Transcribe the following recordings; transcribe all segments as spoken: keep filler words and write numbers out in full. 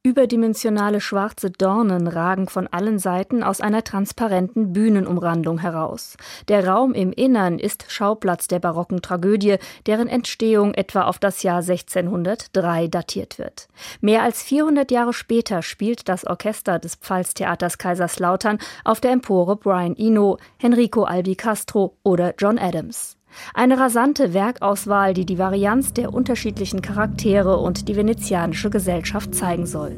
Überdimensionale schwarze Dornen ragen von allen Seiten aus einer transparenten Bühnenumrandung heraus. Der Raum im Innern ist Schauplatz der barocken Tragödie, deren Entstehung etwa auf das Jahr sechzehnhundertdrei datiert wird. Mehr als vierhundert Jahre später spielt das Orchester des Pfalztheaters Kaiserslautern auf der Empore Brian Eno, Enrico Albicastro oder John Adams. Eine rasante Werkauswahl, die die Varianz der unterschiedlichen Charaktere und die venezianische Gesellschaft zeigen soll.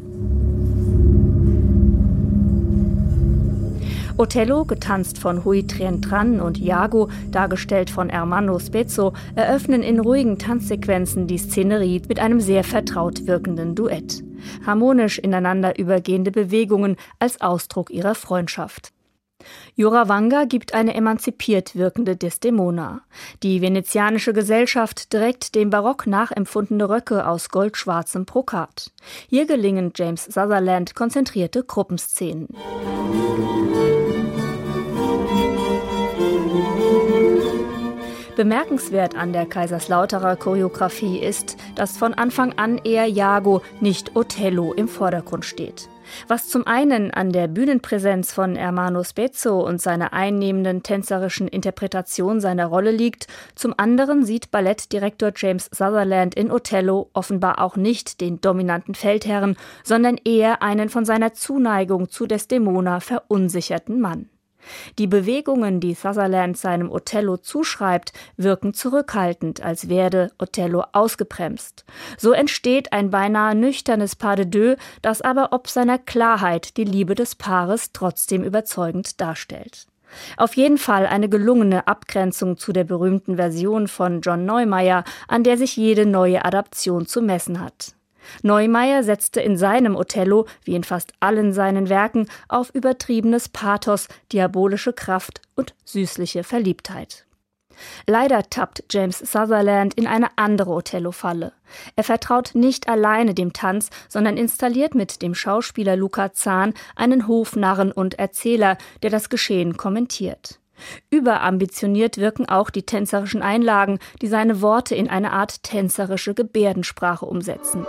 Otello, getanzt von Hui Trien Tran und Iago, dargestellt von Ermanno Spezzo, eröffnen in ruhigen Tanzsequenzen die Szenerie mit einem sehr vertraut wirkenden Duett. Harmonisch ineinander übergehende Bewegungen als Ausdruck ihrer Freundschaft. Joravanga gibt eine emanzipiert wirkende Desdemona. Die venezianische Gesellschaft trägt dem Barock nachempfundene Röcke aus goldschwarzem Brokat. Hier gelingen James Sutherland konzentrierte Gruppenszenen. Bemerkenswert an der Kaiserslauterer Choreografie ist, dass von Anfang an eher Iago, nicht Otello im Vordergrund steht. Was zum einen an der Bühnenpräsenz von Ermanno Spezzo und seiner einnehmenden tänzerischen Interpretation seiner Rolle liegt, zum anderen sieht Ballettdirektor James Sutherland in Otello offenbar auch nicht den dominanten Feldherren, sondern eher einen von seiner Zuneigung zu Desdemona verunsicherten Mann. Die Bewegungen, die Sutherland seinem Otello zuschreibt, wirken zurückhaltend, als werde Otello ausgebremst. So entsteht ein beinahe nüchternes Pas de deux, das aber ob seiner Klarheit die Liebe des Paares trotzdem überzeugend darstellt. Auf jeden Fall eine gelungene Abgrenzung zu der berühmten Version von John Neumeier, an der sich jede neue Adaption zu messen hat. Neumeier setzte in seinem Otello, wie in fast allen seinen Werken, auf übertriebenes Pathos, diabolische Kraft und süßliche Verliebtheit. Leider tappt James Sutherland in eine andere Othello-Falle. Er vertraut nicht alleine dem Tanz, sondern installiert mit dem Schauspieler Luca Zahn einen Hofnarren und Erzähler, der das Geschehen kommentiert. Überambitioniert wirken auch die tänzerischen Einlagen, die seine Worte in eine Art tänzerische Gebärdensprache umsetzen.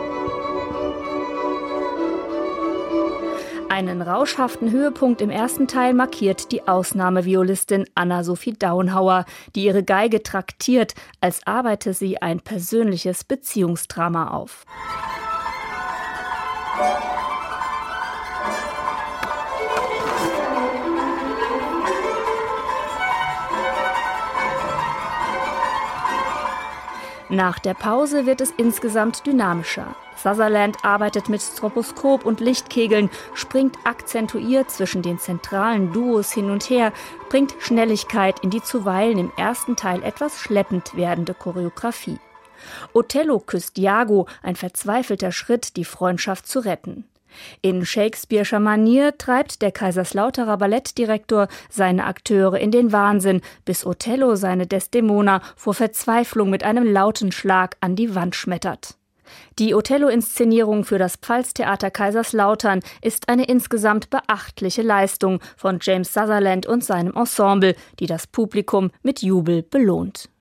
Einen rauschhaften Höhepunkt im ersten Teil markiert die Ausnahmeviolistin Anna-Sophie Daunhauer, die ihre Geige traktiert, als arbeite sie ein persönliches Beziehungsdrama auf. Nach der Pause wird es insgesamt dynamischer. Sutherland arbeitet mit Stroboskop und Lichtkegeln, springt akzentuiert zwischen den zentralen Duos hin und her, bringt Schnelligkeit in die zuweilen im ersten Teil etwas schleppend werdende Choreografie. Otello küsst Iago, ein verzweifelter Schritt, die Freundschaft zu retten. In Shakespeare'scher Manier treibt der Kaiserslauterer Ballettdirektor seine Akteure in den Wahnsinn, bis Otello seine Desdemona vor Verzweiflung mit einem lauten Schlag an die Wand schmettert. Die Otello-Inszenierung für das Pfalztheater Kaiserslautern ist eine insgesamt beachtliche Leistung von James Sutherland und seinem Ensemble, die das Publikum mit Jubel belohnt.